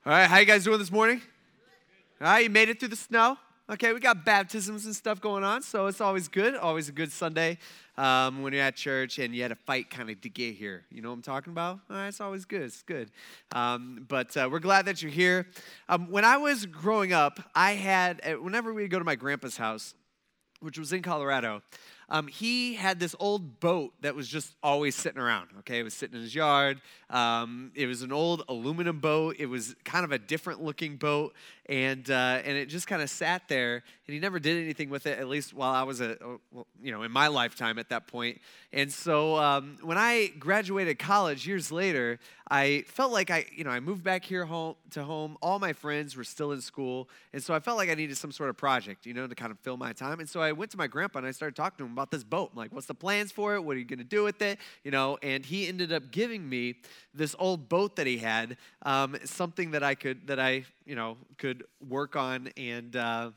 All right, how you guys doing this morning? All right, you made it through the snow? Okay, we got baptisms and stuff going on, so it's always good. Always a good Sunday when you're at church and you had to fight kind of to get here. You know what I'm talking about? All right, it's always good. It's good. But we're glad that you're here. When I was growing up, I had, whenever we would go to my grandpa's house, which was in Colorado, he had this old boat that was just always sitting around, okay? It was sitting in his yard. It was an old aluminum boat. It was kind of a different looking boat, and it just kind of sat there, and he never did anything with it, at least while I was, in my lifetime at that point. And so when I graduated college years later, I felt like I moved back here home. All my friends were still in school, and so I felt like I needed some sort of project, to kind of fill my time. And so I went to my grandpa and I started talking to him about this boat. I'm like, what's the plans for it? What are you going to do with it? And he ended up giving me this old boat that he had, something that I could work on and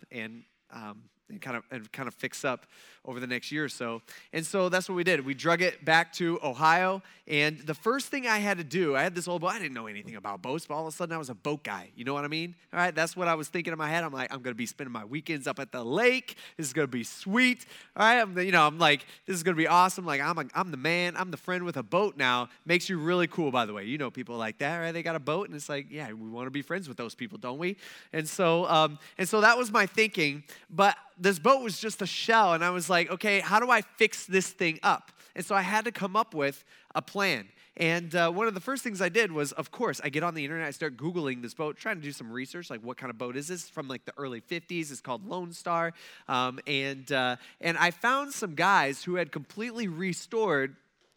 kind of fix up over the next year or so. And so that's what we did. We drug it back to Ohio, and the first thing I had to do, I had this old boat. I didn't know anything about boats, but all of a sudden I was a boat guy. You know what I mean? All right, that's what I was thinking in my head. I'm like, I'm going to be spending my weekends up at the lake. This is going to be sweet. All right, I'm like, this is going to be awesome. Like, I'm the man. I'm the friend with a boat now. Makes you really cool, by the way. You know people like that, right? They got a boat, and it's like, yeah, we want to be friends with those people, don't we? And so that was my thinking, but this boat was just a shell, and I was like, okay, how do I fix this thing up? And so I had to come up with a plan. And one of the first things I did was, of course, I get on the internet, I start Googling this boat, trying to do some research, like what kind of boat is this? From like the early 50s, it's called Lone Star. And I found some guys who had completely restored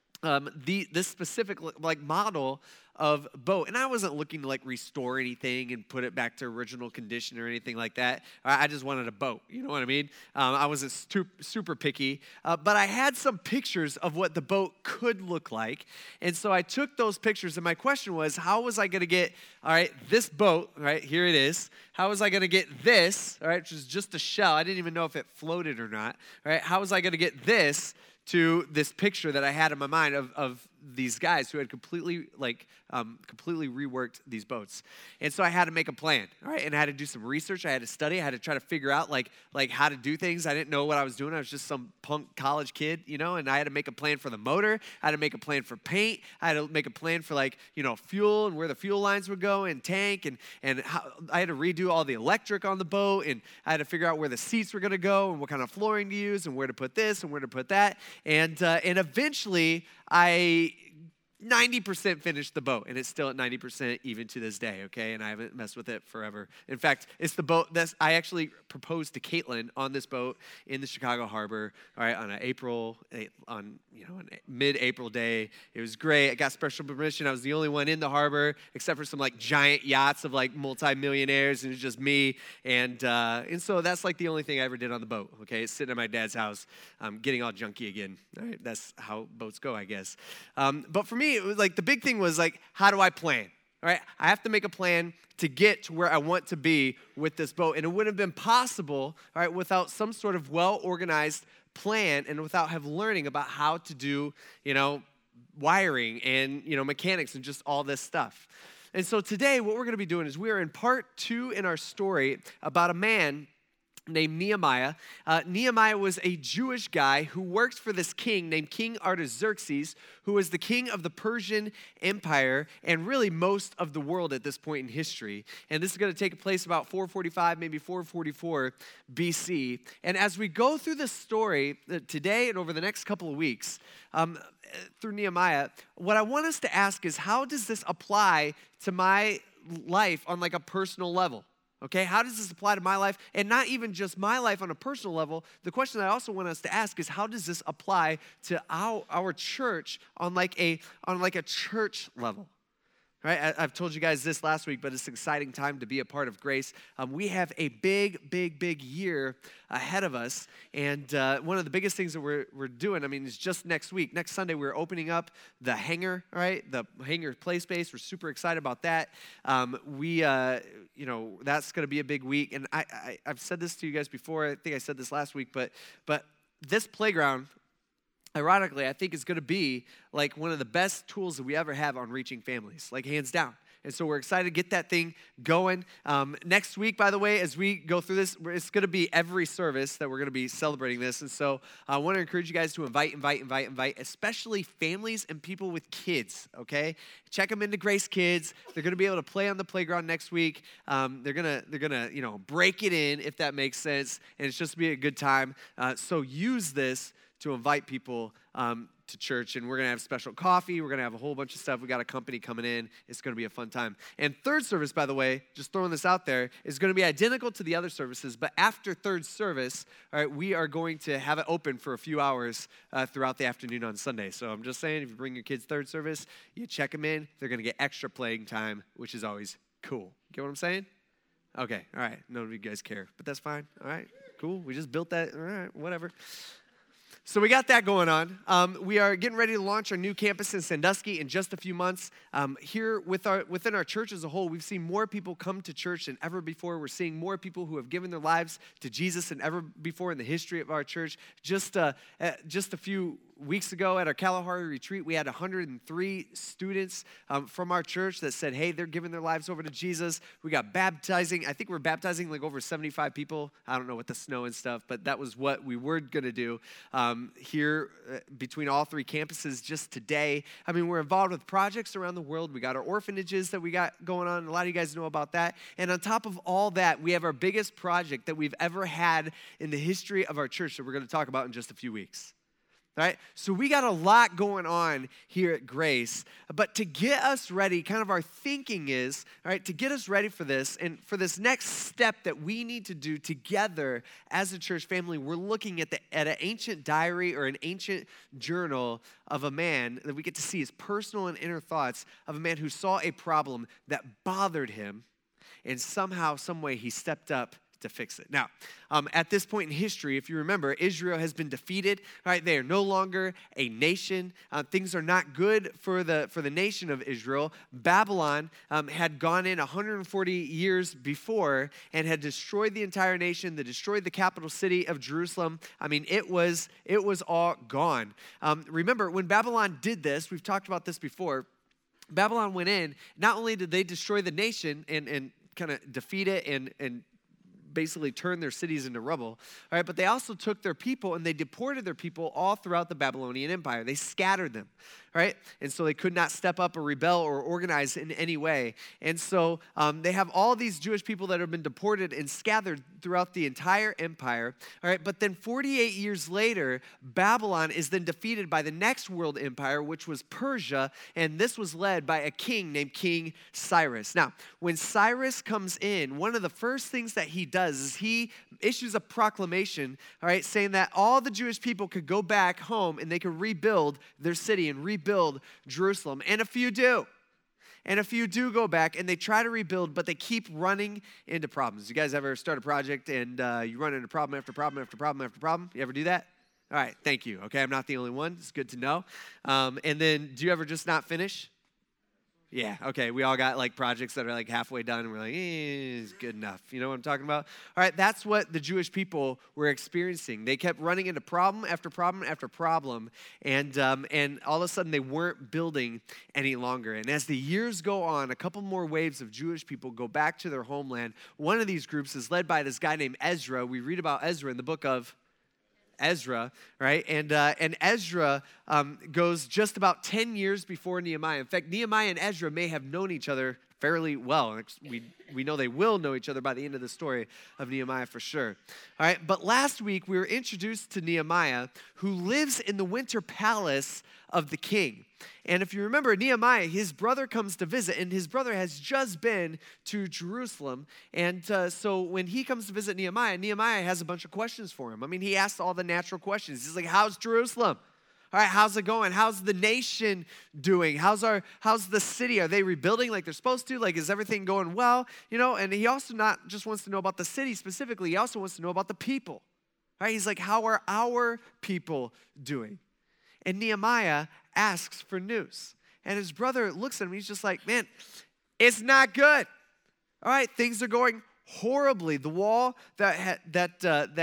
this specific model of boat. And I wasn't looking to restore anything and put it back to original condition or anything like that. I just wanted a boat, you know what I mean? I wasn't super picky, but I had some pictures of what the boat could look like. And so I took those pictures, and my question was, how was I going to get, all right, this boat, right, here it is. How was I going to get this, all right, which is just a shell. I didn't even know if it floated or not, all right? How was I going to get this to this picture that I had in my mind of these guys who had completely reworked these boats? And so I had to make a plan, all right? And I had to do some research. I had to study. I had to try to figure out like how to do things. I didn't know what I was doing. I was just some punk college kid, and I had to make a plan for the motor. I had to make a plan for paint. I had to make a plan for fuel and where the fuel lines would go and tank, and how, I had to redo all the electric on the boat, and I had to figure out where the seats were going to go and what kind of flooring to use and where to put this and where to put that. And eventually I 90% finished the boat, and it's still at 90% even to this day, okay? And I haven't messed with it forever. In fact, it's the boat I actually proposed to Caitlin on this boat in the Chicago harbor, all right, on mid-April day. It was great. I got special permission. I was the only one in the harbor, except for some giant yachts of multi-millionaires, and it was just me. And so that's the only thing I ever did on the boat, okay? It's sitting at my dad's house, getting all junky again. All right? That's how boats go, I guess. But for me, it was the big thing was how do I plan? All right, I have to make a plan to get to where I want to be with this boat. And it wouldn't have been possible, all right, without some sort of well-organized plan and without learning about how to do, wiring and, mechanics and just all this stuff. And so today what we're going to be doing is we are in part 2 in our story about a man named Nehemiah. Nehemiah was a Jewish guy who worked for this king named King Artaxerxes, who was the king of the Persian Empire and really most of the world at this point in history. And this is going to take place about 445, maybe 444 BC. And as we go through this story today and over the next couple of weeks, through Nehemiah, what I want us to ask is, how does this apply to my life on a personal level? Okay, how does this apply to my life? And not even just my life on a personal level. The question that I also want us to ask is, how does this apply to our church on a church level? Right? I've told you guys this last week, but it's an exciting time to be a part of Grace. We have a big year ahead of us, and one of the biggest things that we're doing, is just next week. Next Sunday, we're opening up the hangar, right? The hangar play space. We're super excited about that. That's going to be a big week, and I've said this to you guys before. I think I said this last week, but this playground, ironically, I think is going to be one of the best tools that we ever have on reaching families, hands down. And so we're excited to get that thing going. Next week, by the way, as we go through this, it's going to be every service that we're going to be celebrating this. And so I want to encourage you guys to invite, especially families and people with kids, okay? Check them into Grace Kids. They're going to be able to play on the playground next week. They're gonna break it in, if that makes sense. And it's just to be a good time. So use this to invite people to church, and we're going to have special coffee. We're going to have a whole bunch of stuff. We got a company coming in. It's going to be a fun time. And third service, by the way, just throwing this out there, is going to be identical to the other services, but after third service, all right, we are going to have it open for a few hours throughout the afternoon on Sunday. So I'm just saying, if you bring your kids third service, you check them in. They're going to get extra playing time, which is always cool. Get what I'm saying? Okay, all right. None of you guys care, but that's fine. All right, cool. We just built that. All right, whatever. So we got that going on. We are getting ready to launch our new campus in Sandusky in just a few months. Here within our church as a whole, we've seen more people come to church than ever before. We're seeing more people who have given their lives to Jesus than ever before in the history of our church. Just a few weeks ago at our Kalahari retreat, we had 103 students from our church that said, hey, they're giving their lives over to Jesus. We got baptizing. I think we're baptizing like over 75 people. I don't know with the snow and stuff, but that was what we were going to do here between all three campuses just today. I mean, we're involved with projects around the world. We got our orphanages that we got going on. A lot of you guys know about that. And on top of all that, we have our biggest project that we've ever had in the history of our church that we're going to talk about in just a few weeks. All right, so we got a lot going on here at Grace, but to get us ready, kind of our thinking is, all right, to get us ready for this and for this next step that we need to do together as a church family, we're looking at an ancient diary or an ancient journal of a man that we get to see his personal and inner thoughts of a man who saw a problem that bothered him, and somehow, some way, he stepped up to fix it. Now, at this point in history, if you remember, Israel has been defeated. Right, they are no longer a nation. Things are not good for the nation of Israel. Babylon had gone in 140 years before and had destroyed the entire nation. They destroyed the capital city of Jerusalem. I mean, it was all gone. Remember, when Babylon did this, we've talked about this before. Babylon went in. Not only did they destroy the nation and kind of defeat it and basically turned their cities into rubble, all right, but they also took their people and they deported their people all throughout the Babylonian Empire. They scattered them, right? And so they could not step up or rebel or organize in any way. And so they have all these Jewish people that have been deported and scattered throughout the entire empire, all right? But then 48 years later, Babylon is then defeated by the next world empire, which was Persia, and this was led by a king named King Cyrus. Now, when Cyrus comes in, one of the first things that he does is he issues a proclamation, all right, saying that all the Jewish people could go back home and they could rebuild their city and rebuild Jerusalem. And a few do. And a few do go back and they try to rebuild, but they keep running into problems. You guys ever start a project and you run into problem after problem after problem after problem? You ever do that? All right, thank you. Okay, I'm not the only one. It's good to know. And then do you ever just not finish? Yeah, okay, we all got like projects that are like halfway done and we're like, it's good enough. You know what I'm talking about? All right, that's what the Jewish people were experiencing. They kept running into problem after problem after problem, and all of a sudden they weren't building any longer. And as the years go on, a couple more waves of Jewish people go back to their homeland. One of these groups is led by this guy named Ezra. We read about Ezra in the book of Ezra, right? And Ezra goes just about 10 years before Nehemiah. In fact, Nehemiah and Ezra may have known each other fairly well. We know they will know each other by the end of the story of Nehemiah for sure. All right, but last week we were introduced to Nehemiah, who lives in the winter palace of the king. And if you remember, Nehemiah, his brother comes to visit, and his brother has just been to Jerusalem. And so when he comes to visit Nehemiah, Nehemiah has a bunch of questions for him. I mean, he asks all the natural questions. He's like, how's Jerusalem? All right, how's it going? How's the nation doing? How's the city? Are they rebuilding like they're supposed to? Like, is everything going well? You know, and he also not just wants to know about the city specifically, he also wants to know about the people. All right, he's like, how are our people doing? And Nehemiah asks for news. And his brother looks at him, he's just like, man, it's not good. All right, things are going horribly. The wall that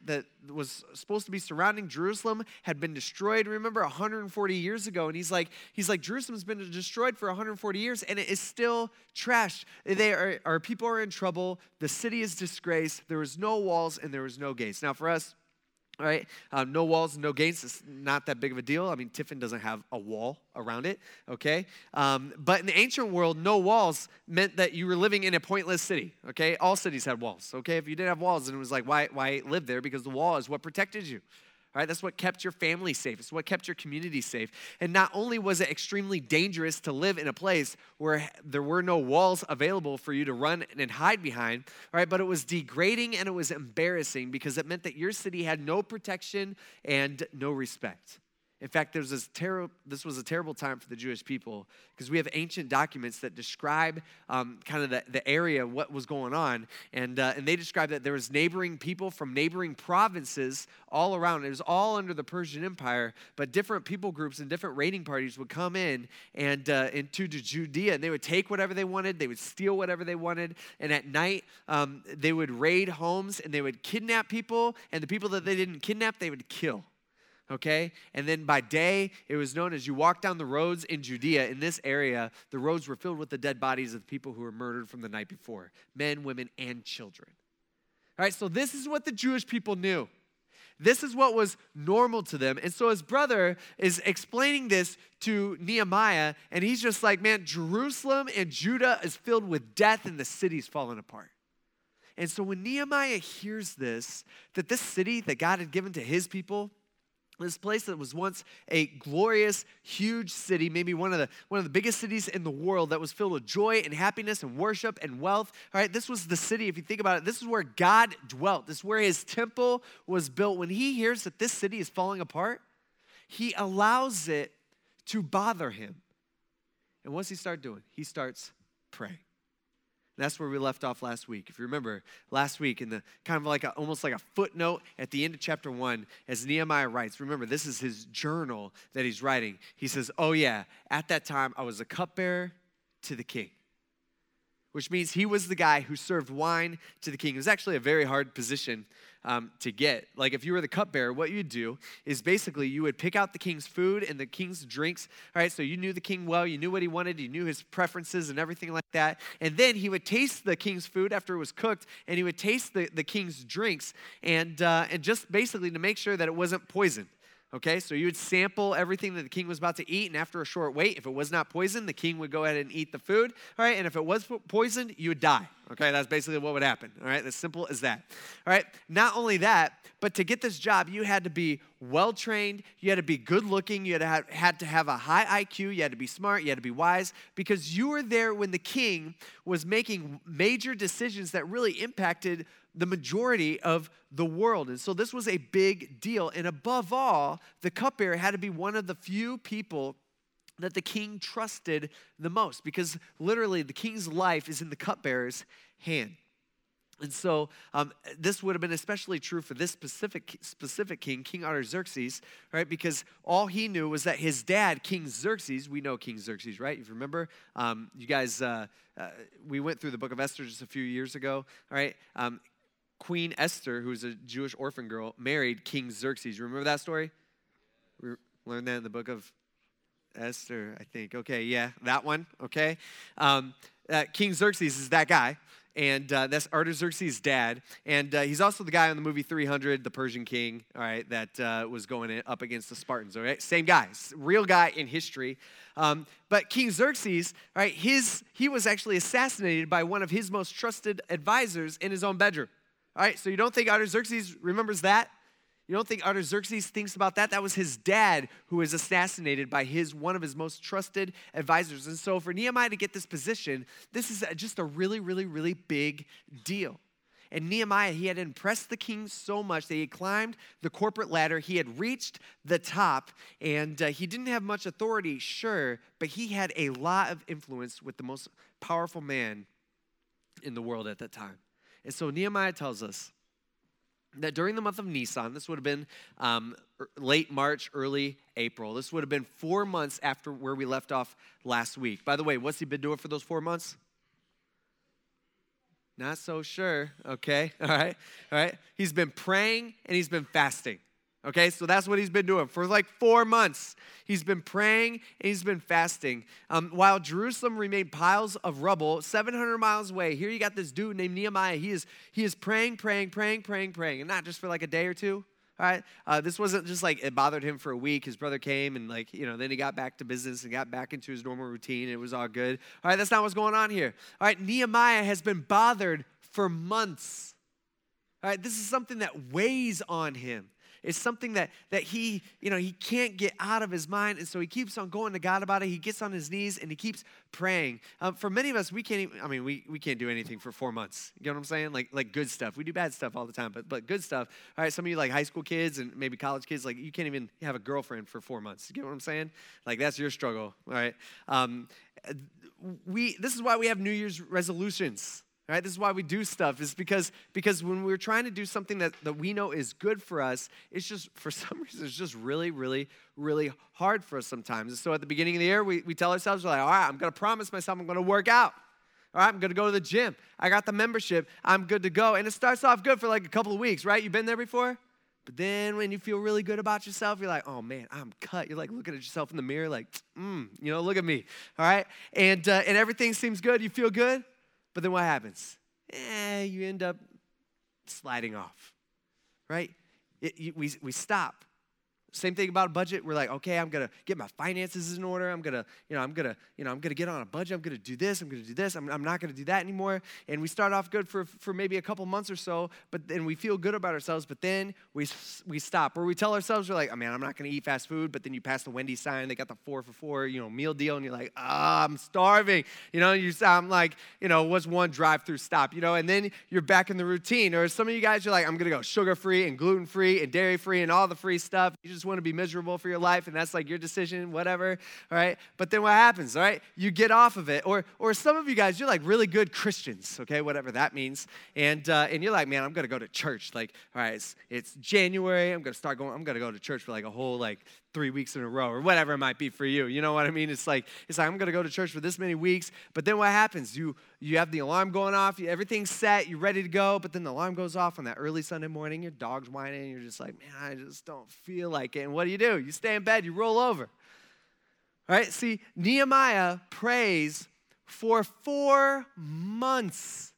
that was supposed to be surrounding Jerusalem had been destroyed, remember, 140 years ago. And he's like, Jerusalem's been destroyed for 140 years, and it is still trashed. Our people are in trouble. The city is disgraced. There was no walls, and there was no gates. Now, for us, all right, no walls, no gates. It's not that big of a deal. I mean, Tiffin doesn't have a wall around it, okay? But in the ancient world, no walls meant that you were living in a pointless city, okay? All cities had walls, okay? If you didn't have walls, then it was like, why live there? Because the wall is what protected you. All right, that's what kept your family safe. It's what kept your community safe. And not only was it extremely dangerous to live in a place where there were no walls available for you to run and hide behind, all right, but it was degrading and it was embarrassing because it meant that your city had no protection and no respect. In fact, this was a terrible time for the Jewish people because we have ancient documents that describe kind of the area, what was going on. And they describe that there was neighboring people from neighboring provinces all around. It was all under the Persian Empire, but different people groups and different raiding parties would come in and into Judea, and they would take whatever they wanted. They would steal whatever they wanted. And at night, they would raid homes, and they would kidnap people, and the people that they didn't kidnap, they would kill. Okay? And then by day, it was known as you walk down the roads in Judea, in this area, the roads were filled with the dead bodies of people who were murdered from the night before, men, women, and children. All right, so this is what the Jewish people knew. This is what was normal to them. And so his brother is explaining this to Nehemiah, and he's just like, man, Jerusalem and Judah is filled with death, and the city's falling apart. And so when Nehemiah hears this, that this city that God had given to his people, this place that was once a glorious, huge city, maybe one of the biggest cities in the world that was filled with joy and happiness and worship and wealth. All right, this was the city, if you think about it, this is where God dwelt. This is where his temple was built. When he hears that this city is falling apart, he allows it to bother him. And what's he start doing? He starts praying. That's where we left off last week. If you remember, last week in the kind of like almost like a footnote at the end of chapter 1, as Nehemiah writes, remember, this is his journal that he's writing. He says, oh yeah, at that time I was a cupbearer to the king, which means he was the guy who served wine to the king. It was actually a very hard position to get. Like if you were the cupbearer, what you'd do is basically you would pick out the king's food and the king's drinks. All right, so you knew the king well, you knew what he wanted, you knew his preferences and everything like that. And then he would taste the king's food after it was cooked, and he would taste the king's drinks, and just basically to make sure that it wasn't poisoned. Okay, so you would sample everything that the king was about to eat, and after a short wait, if it was not poisoned, the king would go ahead and eat the food. All right, and if it was poisoned, you would die. Okay, that's basically what would happen. All right, as simple as that. All right, not only that, but to get this job, you had to be well-trained, you had to be good-looking, you had to have a high IQ, you had to be smart, you had to be wise, because you were there when the king was making major decisions that really impacted the majority of the world. And so this was a big deal. And above all, the cupbearer had to be one of the few people that the king trusted the most, because literally the king's life is in the cupbearer's hand. And so this would have been especially true for this specific king, King Artaxerxes, right? Because all he knew was that his dad, King Xerxes, we know King Xerxes, right? If you remember, you guys, we went through the book of Esther just a few years ago, all right? Queen Esther, who was a Jewish orphan girl, married King Xerxes. You remember that story? We learned that in the book of Esther, I think. Okay, yeah, that one, okay? King Xerxes is that guy, and that's Artaxerxes' dad, and he's also the guy on the movie 300, the Persian king, all right, that was going up against the Spartans, all right? Same guy, real guy in history. But King Xerxes, all right, he was actually assassinated by one of his most trusted advisors in his own bedroom. All right, so you don't think Artaxerxes remembers that? You don't think Artaxerxes thinks about that? That was his dad who was assassinated by one of his most trusted advisors. And so for Nehemiah to get this position, this is just a really, really, really big deal. And Nehemiah, he had impressed the king so much that he had climbed the corporate ladder. He had reached the top, and he didn't have much authority, sure, but he had a lot of influence with the most powerful man in the world at that time. And so Nehemiah tells us that during the month of Nisan, this would have been late March, early April. This would have been 4 months after where we left off last week. By the way, what's he been doing for those 4 months? Not so sure, okay? All right, all right. He's been praying and he's been fasting, okay? So that's what he's been doing for like 4 months. He's been praying and he's been fasting. While Jerusalem remained piles of rubble 700 miles away, here you got this dude named Nehemiah. He is praying, and not just for like a day or two. All right, this wasn't just like it bothered him for a week. His brother came and then he got back to business and got back into his normal routine. It was all good. All right, that's not what's going on here. All right, Nehemiah has been bothered for months. All right, this is something that weighs on him. It's something that he can't get out of his mind, and so he keeps on going to God about it. He gets on his knees and he keeps praying. For many of us, we can't even, we can't do anything for 4 months. You know what I'm saying? Like good stuff. We do bad stuff all the time, but good stuff. All right, some of you like high school kids and maybe college kids, like you can't even have a girlfriend for 4 months. You get what I'm saying? Like that's your struggle. All right. This is why we have New Year's resolutions. All right, this is why we do stuff, is because when we're trying to do something that we know is good for us, it's just, for some reason, it's just really, really, really hard for us sometimes. And so at the beginning of the year, we tell ourselves, we're like, all right, I'm going to promise myself I'm going to work out. All right, I'm going to go to the gym. I got the membership. I'm good to go. And it starts off good for like a couple of weeks, right? You've been there before? But then when you feel really good about yourself, you're like, oh, man, I'm cut. You're like looking at yourself in the mirror like, look at me, all right? And everything seems good. You feel good. But then what happens? You end up sliding off, right? We stop. Same thing about a budget. We're like, okay, I'm gonna get my finances in order. I'm gonna get on a budget. I'm gonna do this. I'm gonna do this. I'm not gonna do that anymore. And we start off good for maybe a couple months or so, but then we feel good about ourselves. But then we stop, or we tell ourselves, we're like, oh man, I'm not gonna eat fast food. But then you pass the Wendy's sign. They got the 4 for $4, meal deal, and you're like, I'm starving. I'm like, what's one drive-through stop? And then you're back in the routine. Or some of you guys, you're like, I'm gonna go sugar-free and gluten-free and dairy-free and all the free stuff. You just want to be miserable for your life, and that's like your decision, whatever, all right? But then what happens, all right? You get off of it. Or some of you guys, you're like really good Christians, okay, whatever that means. And you're like, man, I'm going to go to church. Like, all right, it's January. I'm going to go to church for like a whole 3 weeks in a row or whatever it might be for you. You know what I mean? It's like I'm going to go to church for this many weeks. But then what happens? You have the alarm going off. Everything's set. You're ready to go. But then the alarm goes off on that early Sunday morning. Your dog's whining. And you're just like, man, I just don't feel like it. And what do? You stay in bed. You roll over. All right? See, Nehemiah prays for 4 months.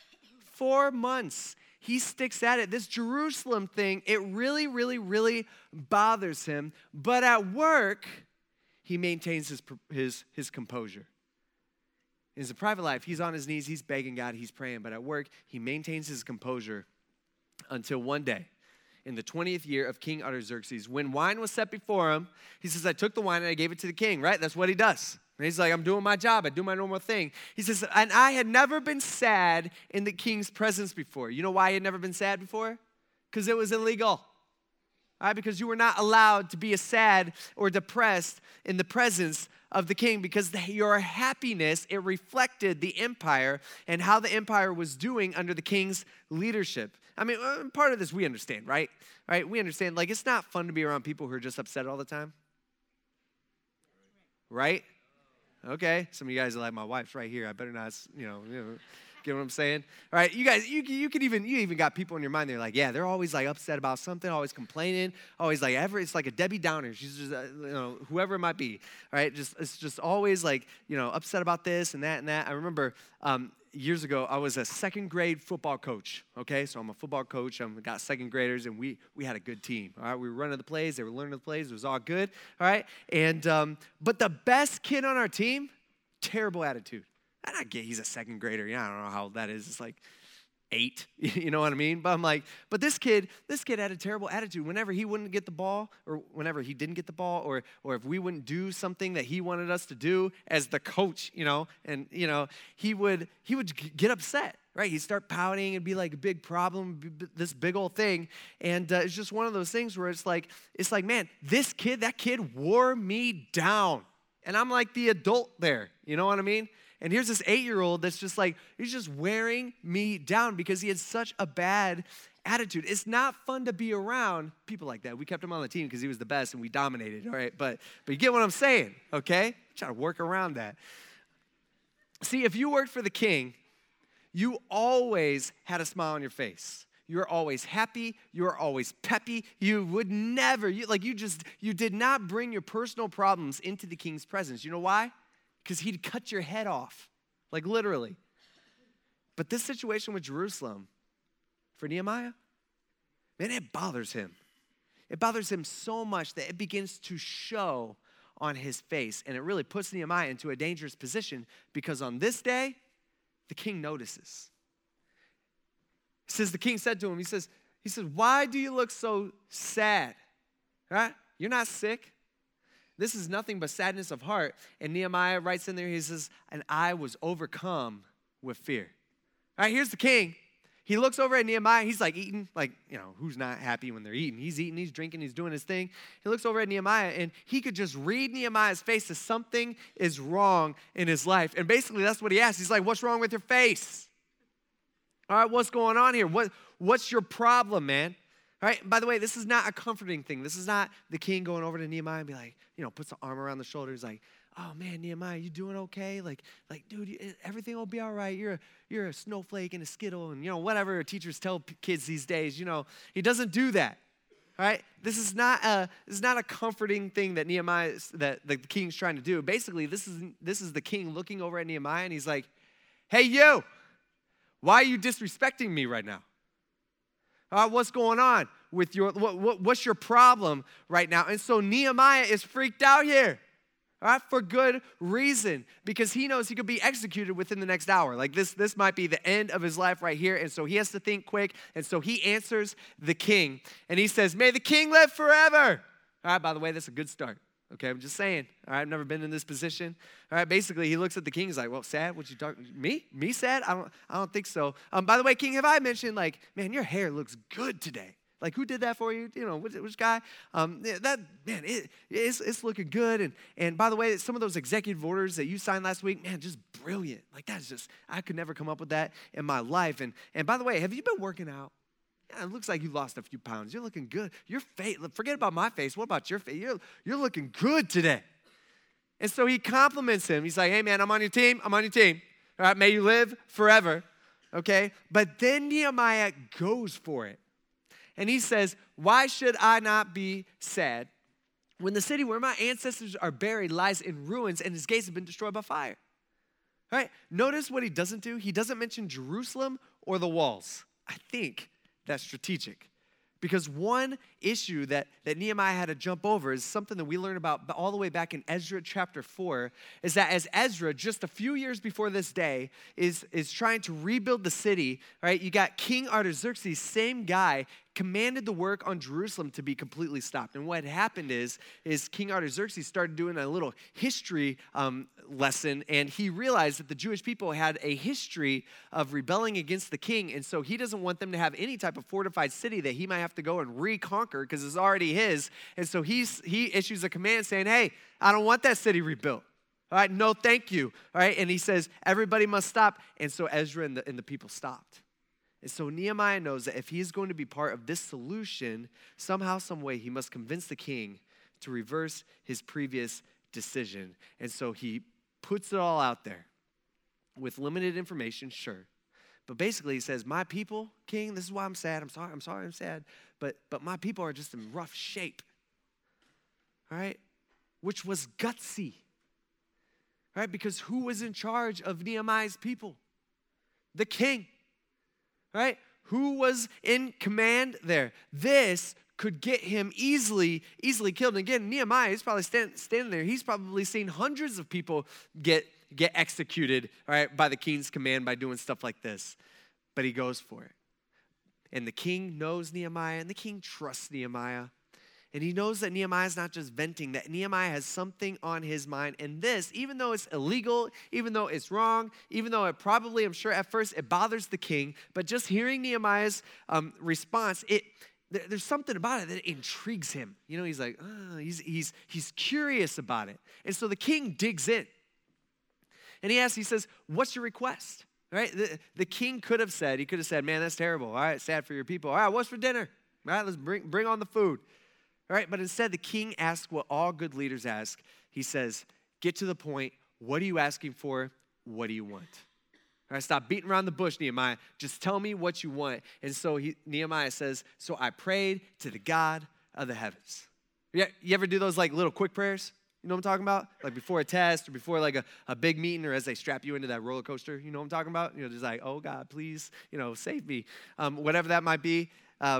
4 months. He sticks at it. This Jerusalem thing, it really, really, really bothers him. But at work, he maintains his composure. In his private life, he's on his knees, he's begging God, he's praying. But at work, he maintains his composure until one day, in the 20th year of King Artaxerxes, when wine was set before him, he says, I took the wine and I gave it to the king, right? That's what he does. And he's like, I'm doing my job. I do my normal thing. He says, and I had never been sad in the king's presence before. You know why he had never been sad before? Because it was illegal. All right? Because you were not allowed to be sad or depressed in the presence of the king, because your happiness, it reflected the empire and how the empire was doing under the king's leadership. I mean, part of this we understand, right? Right? We understand, like, it's not fun to be around people who are just upset all the time. Right? Okay, some of you guys are like, my wife's right here. I better not, get what I'm saying? All right, you guys, you even got people in your mind. They're like, yeah, they're always like upset about something, always complaining, always like it's like a Debbie Downer. She's just, whoever it might be. All right, it's just always like, upset about this and that and that. I remember years ago, I was a second grade football coach. Okay, so I'm a football coach. I've got second graders, and we had a good team. All right, we were running the plays. They were learning the plays. It was all good. All right, and but the best kid on our team, terrible attitude. And I get he's a second grader. I don't know how old that is. It's like 8. You know what I mean? But I'm like, but this kid had a terrible attitude. Whenever he wouldn't get the ball, or whenever he didn't get the ball, or if we wouldn't do something that he wanted us to do as the coach, and he would get upset. Right? He'd start pouting and be like a big problem, this big old thing. And it's just one of those things where it's like, man, that kid wore me down. And I'm like the adult there. You know what I mean? And here's this 8-year-old that's just like, he's just wearing me down because he had such a bad attitude. It's not fun to be around people like that. We kept him on the team because he was the best and we dominated, all right? But you get what I'm saying, okay? Try to work around that. See, if you worked for the king, you always had a smile on your face. You were always happy. You were always peppy. You would never, you did not bring your personal problems into the king's presence. You know why? Because he'd cut your head off, like literally. But this situation with Jerusalem, for Nehemiah, man, it bothers him. It bothers him so much that it begins to show on his face. And it really puts Nehemiah into a dangerous position because on this day, the king notices. It says the king said to him, he says, why do you look so sad? Right? You're not sick. This is nothing but sadness of heart. And Nehemiah writes in there, he says, and I was overcome with fear. All right, here's the king. He looks over at Nehemiah. He's like eating, who's not happy when they're eating? He's eating, he's drinking, he's doing his thing. He looks over at Nehemiah, and he could just read Nehemiah's face as something is wrong in his life. And basically, that's what he asks. He's like, what's wrong with your face? All right, what's going on here? What's your problem, man? All right, by the way, this is not a comforting thing. This is not the king going over to Nehemiah and be like, puts the arm around the shoulders like, oh man, Nehemiah, you doing okay? Like, dude, everything will be all right. You're a snowflake and a skittle and, whatever teachers tell kids these days, he doesn't do that. All right? This is not a comforting thing that that the king's trying to do. Basically, this is the king looking over at Nehemiah and he's like, hey, you, why are you disrespecting me right now? What's going on with what's your problem right now? And so Nehemiah is freaked out here. All right, for good reason, because he knows he could be executed within the next hour. Like this might be the end of his life right here, and so he has to think quick, and so he answers the king, and he says, may the king live forever. All right, by the way, that's a good start. Okay, I'm just saying. All right, I've never been in this position. All right, basically, he looks at the king, he's like, well, sad, what you talking, me? Me sad? I don't think so. By the way, king, have I mentioned, man, your hair looks good today? Like, who did that for you? Which guy? It's looking good. And by the way, some of those executive orders that you signed last week, man, just brilliant. Like, that's just, I could never come up with that in my life. And by the way, have you been working out? Yeah, it looks like you lost a few pounds. You're looking good. Your face, forget about my face. What about your face? You're looking good today. And so he compliments him. He's like, hey, man, I'm on your team. I'm on your team. All right, may you live forever. Okay? But then Nehemiah goes for it. And he says, why should I not be sad when the city where my ancestors are buried lies in ruins and its gates have been destroyed by fire? All right, notice what he doesn't do. He doesn't mention Jerusalem or the walls. I think that's strategic. Because one issue that Nehemiah had to jump over is something that we learn about all the way back in Ezra chapter 4, is that as Ezra, just a few years before this day, is trying to rebuild the city, right? You got King Artaxerxes, same guy, commanded the work on Jerusalem to be completely stopped. And what happened is King Artaxerxes started doing a little history lesson, and he realized that the Jewish people had a history of rebelling against the king, and so he doesn't want them to have any type of fortified city that he might have to go and reconquer because it's already his. And so he issues a command saying, hey, I don't want that city rebuilt. All right, no thank you. All right, and he says, everybody must stop. And so Ezra and the people stopped. And so Nehemiah knows that if he's going to be part of this solution, somehow, some way, he must convince the king to reverse his previous decision. And so he puts it all out there with limited information, sure. But basically he says, my people, king, this is why I'm sad. I'm sorry, I'm sad. But my people are just in rough shape. All right? Which was gutsy. All right? Because who was in charge of Nehemiah's people? The king. Right? Who was in command there? This could get him easily killed. And again, Nehemiah is probably standing there. He's probably seen hundreds of people get executed, all right, by the king's command by doing stuff like this. But he goes for it. And the king knows Nehemiah, and the king trusts Nehemiah. And he knows that Nehemiah is not just venting, that Nehemiah has something on his mind. And this, even though it's illegal, even though it's wrong, even though it probably, I'm sure at first it bothers the king, but just hearing Nehemiah's response, there's something about it that intrigues him. He's like, he's curious about it. And so the king digs in. And he says, what's your request? Right? The king could have said, man, that's terrible. All right, sad for your people. All right, what's for dinner? All right, let's bring on the food. All right, but instead the king asks what all good leaders ask. He says, get to the point. What are you asking for? What do you want? All right, stop beating around the bush, Nehemiah. Just tell me what you want. And so Nehemiah says, so I prayed to the God of the heavens. You ever do those like little quick prayers? You know what I'm talking about? Like before a test or before like a big meeting or as they strap you into that roller coaster. You know what I'm talking about? You know, just like, oh God, please, save me. Whatever that might be.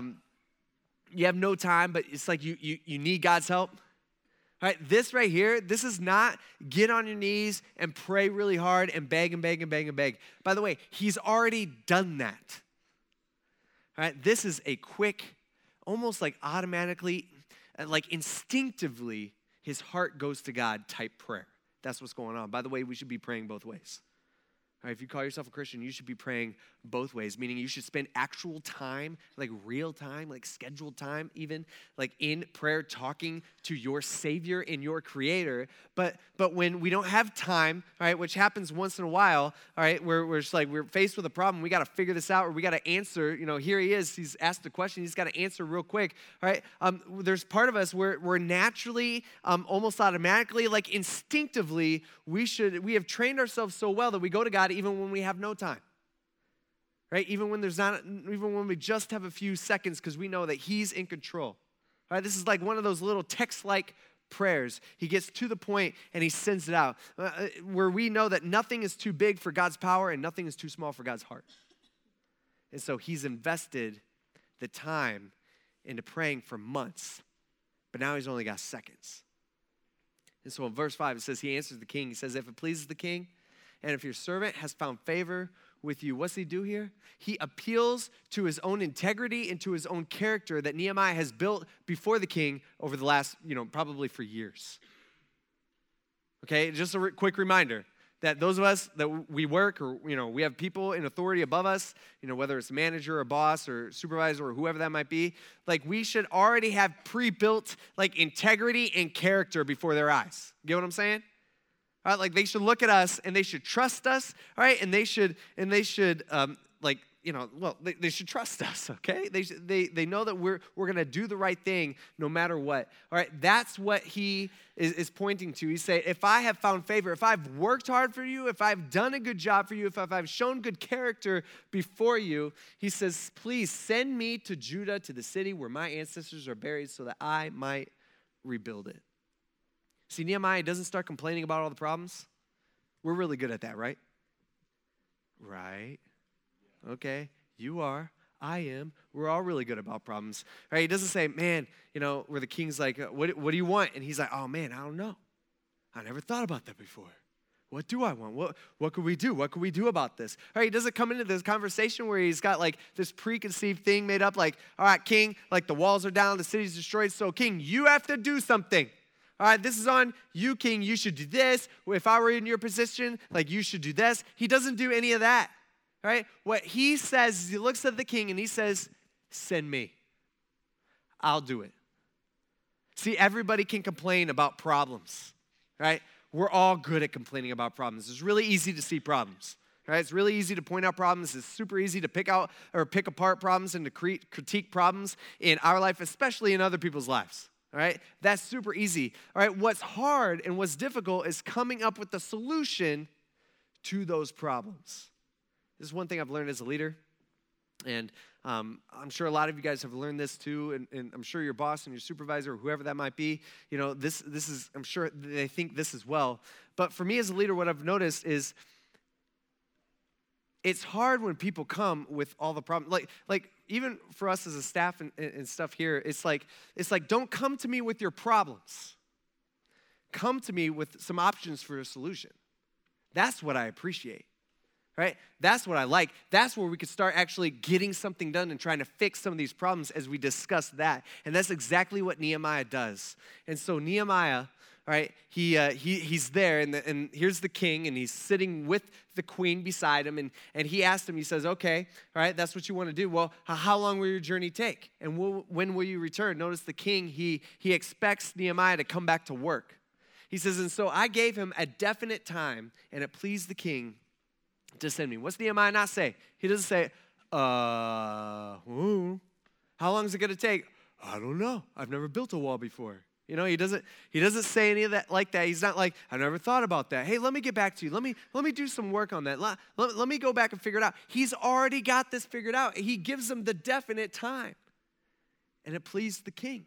You have no time, but it's like you need God's help. All right, this right here, this is not get on your knees and pray really hard and beg and beg and beg and beg. By the way, he's already done that. All right, this is a quick, almost like automatically, like instinctively, his heart goes to God type prayer. That's what's going on. By the way, we should be praying both ways. All right, if you call yourself a Christian, you should be praying both ways, meaning you should spend actual time, like real time, like scheduled time even, like in prayer talking to your Savior and your Creator. But when we don't have time, all right, which happens once in a while, all right, we're just like, we're faced with a problem, we got to figure this out, or we got to answer, here he is, he's asked the question, he's got to answer real quick, all right? There's part of us where we're naturally, almost automatically, like instinctively, we have trained ourselves so well that we go to God even when we have no time. Right? Even when we just have a few seconds because we know that he's in control. All right? This is like one of those little text-like prayers. He gets to the point and he sends it out where we know that nothing is too big for God's power and nothing is too small for God's heart. And so he's invested the time into praying for months, but now he's only got seconds. And so in verse 5, it says he answers the king. He says, if it pleases the king, and if your servant has found favor with you, what's he do here? He appeals to his own integrity and to his own character that Nehemiah has built before the king over the last, probably for years. Okay, just a quick reminder that those of us that we work or, we have people in authority above us, whether it's a manager or boss or supervisor or whoever that might be, like we should already have pre-built like integrity and character before their eyes. You get what I'm saying? All right, like they should look at us and they should trust us, all right? And they should they should trust us, okay? They know that we're going to do the right thing no matter what. All right, that's what he is pointing to. He's saying, if I have found favor, if I've worked hard for you, if I've done a good job for you, if I've shown good character before you, he says, please send me to Judah, to the city where my ancestors are buried so that I might rebuild it. See, Nehemiah doesn't start complaining about all the problems. We're really good at that, right? Right. Okay, you are. I am. We're all really good about problems. Right? He doesn't say, man, where the king's like, what do you want? And he's like, oh, man, I don't know. I never thought about that before. What do I want? What could we do? What could we do about this? All right, he doesn't come into this conversation where he's got like this preconceived thing made up like, all right, king, like the walls are down, the city's destroyed, so king, you have to do something. All right, this is on you, king. You should do this. If I were in your position, like you should do this. He doesn't do any of that. All right, what he says is he looks at the king and he says, send me. I'll do it. See, everybody can complain about problems, right? We're all good at complaining about problems. It's really easy to see problems, right? It's really easy to point out problems. It's super easy to pick apart problems and to critique problems in our life, especially in other people's lives. All right, that's super easy. All right, what's hard and what's difficult is coming up with the solution to those problems. This is one thing I've learned as a leader, and I'm sure a lot of you guys have learned this too, and I'm sure your boss and your supervisor or whoever that might be, this is, I'm sure they think this as well. But for me as a leader, what I've noticed is it's hard when people come with all the problems. Like even for us as a staff and stuff here, it's like don't come to me with your problems. Come to me with some options for a solution. That's what I appreciate, right? That's what I like. That's where we could start actually getting something done and trying to fix some of these problems as we discuss that. And that's exactly what Nehemiah does. And so Nehemiah, right, he's there, and here's the king, and he's sitting with the queen beside him, and he asked him, he says, okay, all right, that's what you want to do. Well, how long will your journey take? And when will you return? Notice the king, he expects Nehemiah to come back to work. He says, and so I gave him a definite time, and it pleased the king to send me. What's Nehemiah not say? He doesn't say, how long is it going to take? I don't know. I've never built a wall before. You know, he doesn't say any of that like that. He's not like, I never thought about that. Hey, let me get back to you. Let me do some work on that. Let me go back and figure it out. He's already got this figured out. He gives them the definite time. And it pleased the king.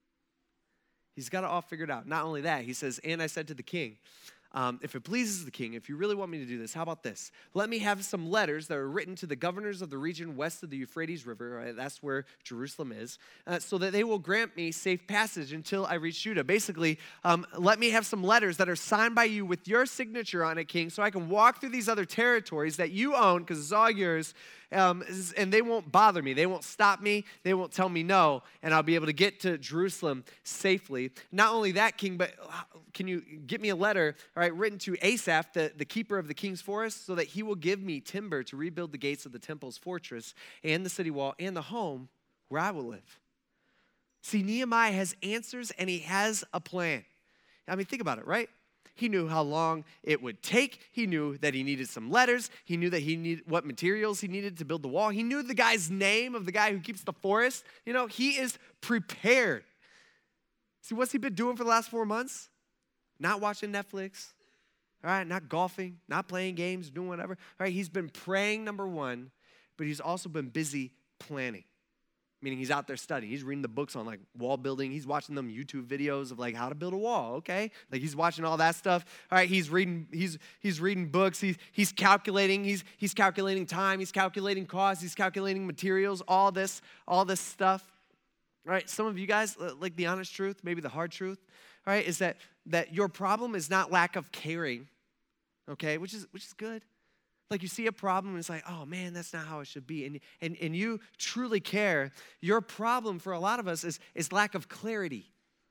He's got it all figured out. Not only that, he says, and I said to the king, if it pleases the king, if you really want me to do this, how about this? Let me have some letters that are written to the governors of the region west of the Euphrates River, right? That's where Jerusalem is, so that they will grant me safe passage until I reach Judah. Basically, let me have some letters that are signed by you with your signature on it, king, so I can walk through these other territories that you own, because it's all yours, and they won't bother me. They won't stop me. They won't tell me no, and I'll be able to get to Jerusalem safely. Not only that, king, but can you get me a letter, all right, written to Asaph, the keeper of the king's forest, so that he will give me timber to rebuild the gates of the temple's fortress and the city wall and the home where I will live. See, Nehemiah has answers and he has a plan. I mean, think about it, right? He knew how long it would take. He knew that he needed some letters. He knew that he needed what materials he needed to build the wall. He knew the guy's name of the guy who keeps the forest. You know, he is prepared. See, what's he been doing for the last 4 months? Not watching Netflix, all right, not golfing, not playing games, doing whatever. All right, he's been praying, number one, but he's also been busy planning, meaning he's out there studying. He's reading the books on like wall building. He's watching them YouTube videos of like how to build a wall, okay? Like he's watching all that stuff. All right, he's reading books. He's calculating. He's calculating time. He's calculating costs. He's calculating materials. All this stuff. All right, some of you guys, like the honest truth, maybe the hard truth, all right, is that your problem is not lack of caring, okay, which is good. Like you see a problem and it's like, oh man, that's not how it should be. And you truly care. Your problem for a lot of us is lack of clarity.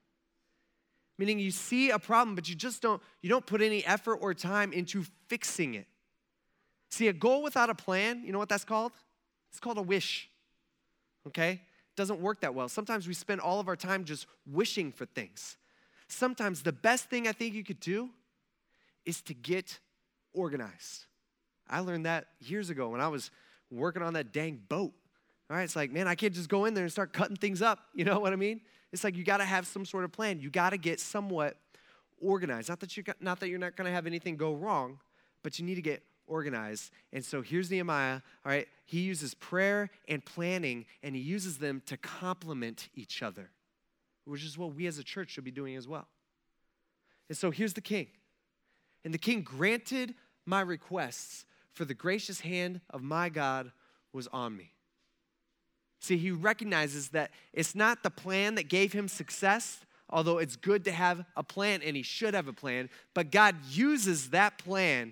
Meaning you see a problem, but you don't put any effort or time into fixing it. See, a goal without a plan, you know what that's called? It's called a wish, okay? Doesn't work that well. Sometimes we spend all of our time just wishing for things. Sometimes the best thing I think you could do is to get organized. I learned that years ago when I was working on that dang boat. All right, it's like, man, I can't just go in there and start cutting things up. You know what I mean? It's like you got to have some sort of plan. You got to get somewhat organized. Not that you're not going to have anything go wrong, but you need to get organized. And so here's Nehemiah, all right? He uses prayer and planning, and he uses them to complement each other, which is what we as a church should be doing as well. And so here's the king. And the king granted my requests, for the gracious hand of my God was on me. See, he recognizes that it's not the plan that gave him success, although it's good to have a plan, and he should have a plan, but God uses that plan,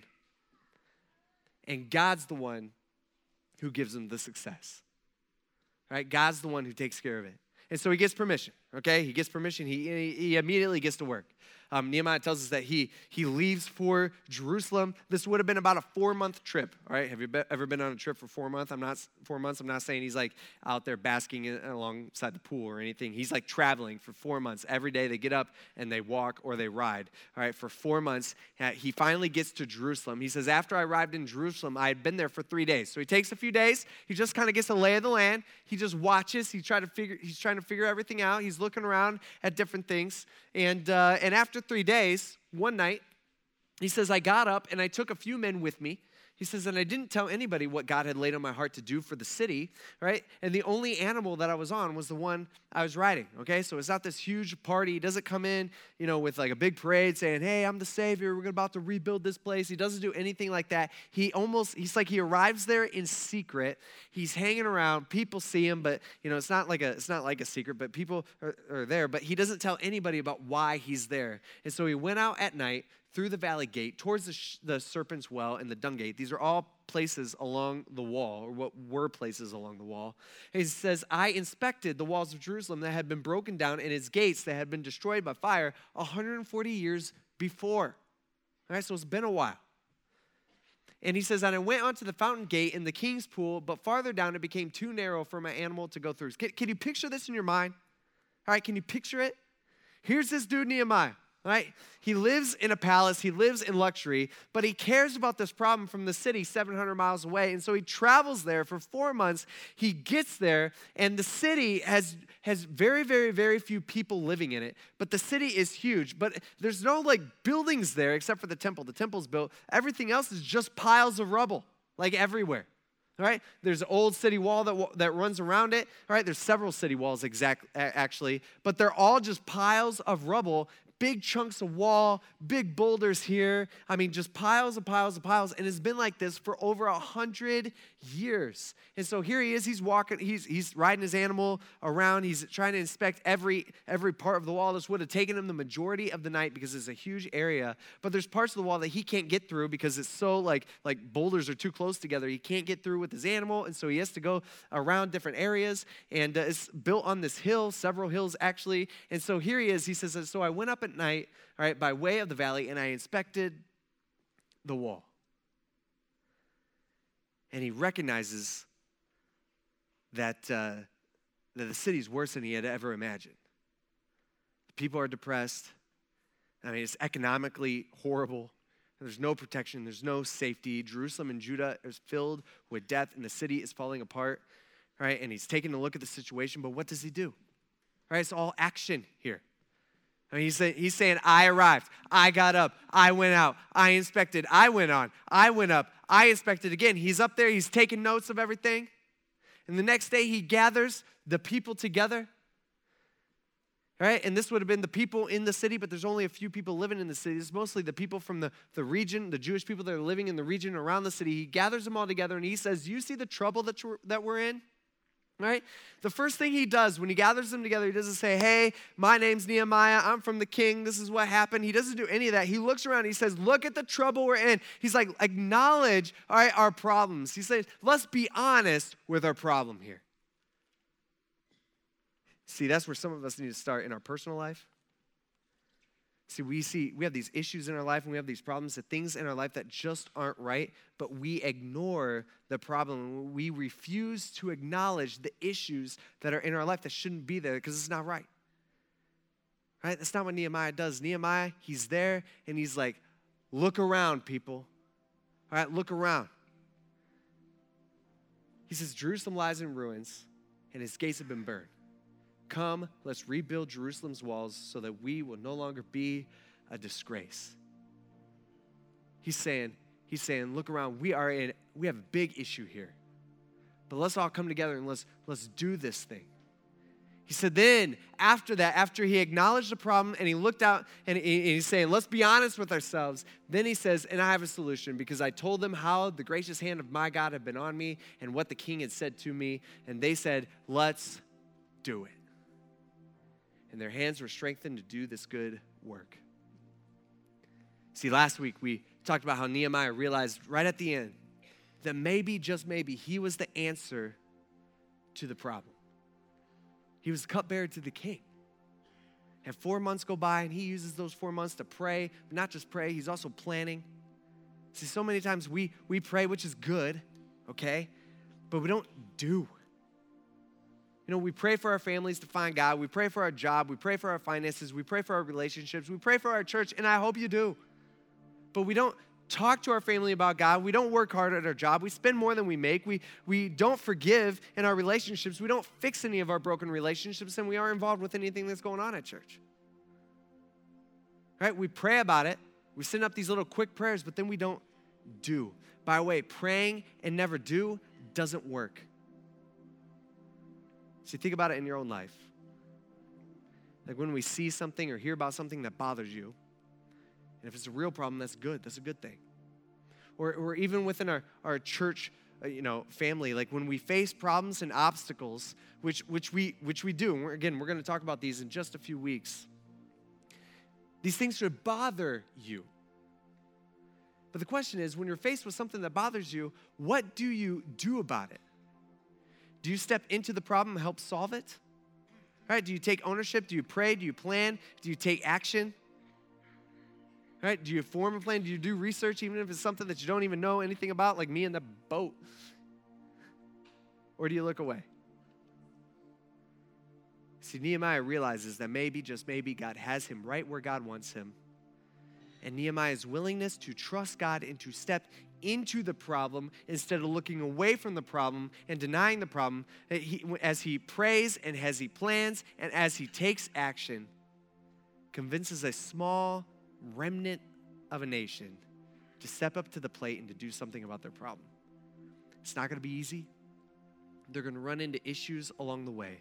and God's the one who gives him the success. All right? God's the one who takes care of it. And so he gets permission, okay? He gets permission. He immediately gets to work. Nehemiah tells us that he leaves for Jerusalem. This would have been about a 4-month trip, all right? Have you ever been on a trip for 4 months? 4 months. I'm not saying he's like out there basking alongside the pool or anything. He's like traveling for 4 months. Every day they get up and they walk or they ride, all right, for 4 months. He finally gets to Jerusalem. He says, after I arrived in Jerusalem, I had been there for 3 days. So he takes a few days. He just kind of gets a lay of the land. He just watches. He's trying to figure everything out. He's looking around at different things. And after 3 days, one night, he says, I got up and I took a few men with me. He says, and I didn't tell anybody what God had laid on my heart to do for the city, right? And the only animal that I was on was the one I was riding, okay? So it's not this huge party. He doesn't come in, with like a big parade saying, hey, I'm the Savior. We're about to rebuild this place. He doesn't do anything like that. He's like he arrives there in secret. He's hanging around. People see him, but, it's not like a secret, but people are there. But he doesn't tell anybody about why he's there. And so he went out at night through the valley gate, towards the serpent's well and the dung gate. These are all places along the wall, or what were places along the wall. And he says, I inspected the walls of Jerusalem that had been broken down and its gates that had been destroyed by fire 140 years before. All right, so it's been a while. And he says, and I went onto the fountain gate in the king's pool, but farther down it became too narrow for my animal to go through. Can you picture this in your mind? All right, can you picture it? Here's this dude, Nehemiah. right? He lives in a palace, he lives in luxury, but he cares about this problem from the city 700 miles away. And so he travels there for 4 months. He gets there, and the city has very, very, very few people living in it. But the city is huge. But there's no like buildings there except for the temple. The temple's built. Everything else is just piles of rubble, like everywhere. All right, there's an old city wall that runs around it. All right, there's several city walls actually, but they're all just piles of rubble, big chunks of wall, big boulders here. I mean, just piles and piles and piles. And it's been like this for over 100 years. And so here he is, he's walking, he's riding his animal around. He's trying to inspect every part of the wall. This would have taken him the majority of the night because it's a huge area. But there's parts of the wall that he can't get through because it's so like boulders are too close together. He can't get through with his animal. And so he has to go around different areas. And it's built on this hill, several hills actually. And so here he is. He says, so I went up at night, all right, by way of the valley, and I inspected the wall. And he recognizes that the city's worse than he had ever imagined. The people are depressed. I mean, it's economically horrible. There's no protection. There's no safety. Jerusalem and Judah is filled with death, and the city is falling apart, right? And he's taking a look at the situation, but what does he do? Right? It's all action here. I mean, he's saying, I arrived, I got up, I went out, I inspected, I went on, I went up, I inspected again. He's up there, he's taking notes of everything. And the next day he gathers the people together. Right? And this would have been the people in the city, but there's only a few people living in the city. It's mostly the people from the region, the Jewish people that are living in the region around the city. He gathers them all together and he says, you see the trouble that we're in? Right? The first thing he does when he gathers them together, he doesn't say, hey, my name's Nehemiah, I'm from the king, this is what happened. He doesn't do any of that. He looks around, he says, look at the trouble we're in. He's like, acknowledge, all right, our problems. He says, let's be honest with our problem here. See, that's where some of us need to start in our personal life. See, we have these issues in our life and we have these problems, the things in our life that just aren't right, but we ignore the problem. We refuse to acknowledge the issues that are in our life that shouldn't be there because it's not right. Right? That's not what Nehemiah does. Nehemiah, he's there and he's like, look around, people. All right, look around. He says, Jerusalem lies in ruins and its gates have been burned. Come, let's rebuild Jerusalem's walls so that we will no longer be a disgrace. He's saying, look around, we have a big issue here. But let's all come together and let's do this thing. He said then, after that, after he acknowledged the problem and he looked out and he's saying, let's be honest with ourselves. Then he says, and I have a solution because I told them how the gracious hand of my God had been on me and what the king had said to me. And they said, let's do it. And their hands were strengthened to do this good work. See, last week we talked about how Nehemiah realized right at the end that maybe, just maybe, he was the answer to the problem. He was the cupbearer to the king. And 4 months go by, and he uses those 4 months to pray. But not just pray, he's also planning. See, so many times we pray, which is good, okay? But we don't do. You know, we pray for our families to find God. We pray for our job. We pray for our finances. We pray for our relationships. We pray for our church, and I hope you do. But we don't talk to our family about God. We don't work hard at our job. We spend more than we make. We don't forgive in our relationships. We don't fix any of our broken relationships, and we aren't involved with anything that's going on at church. Right? We pray about it. We send up these little quick prayers, but then we don't do. By the way, praying and never do doesn't work. See, think about it in your own life. Like when we see something or hear about something that bothers you, and if it's a real problem, that's good. That's a good thing. Or even within our church, family, like when we face problems and obstacles, which we do, and we're going to talk about these in just a few weeks. These things should bother you. But the question is, when you're faced with something that bothers you, what do you do about it? Do you step into the problem and help solve it? Right? Do you take ownership? Do you pray? Do you plan? Do you take action? Right? Do you form a plan? Do you do research even if it's something that you don't even know anything about, like me in the boat? Or do you look away? See, Nehemiah realizes that maybe, just maybe, God has him right where God wants him. And Nehemiah's willingness to trust God and to step into the problem instead of looking away from the problem and denying the problem, as he prays and as he plans and as he takes action, convinces a small remnant of a nation to step up to the plate and to do something about their problem. It's not going to be easy. They're going to run into issues along the way.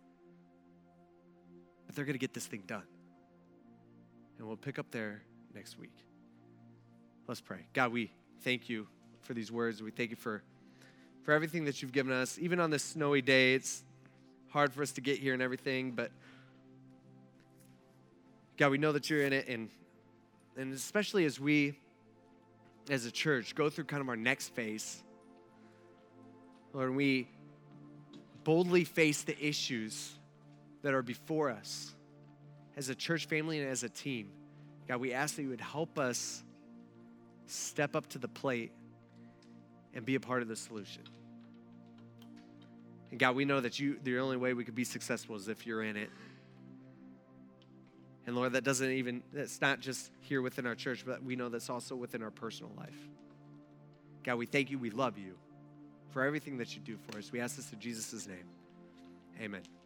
But they're going to get this thing done. And we'll pick up there next week. Let's pray. God, we thank you for these words. We thank you for everything that you've given us. Even on this snowy day, it's hard for us to get here and everything, but God, we know that you're in it, and especially as we, as a church, go through kind of our next phase, Lord, we boldly face the issues that are before us as a church family and as a team. God, we ask that you would help us step up to the plate and be a part of the solution. And God, we know that the only way we could be successful is if you're in it. And Lord, that's not just here within our church, but we know that's also within our personal life. God, we thank you, we love you for everything that you do for us. We ask this in Jesus' name. Amen.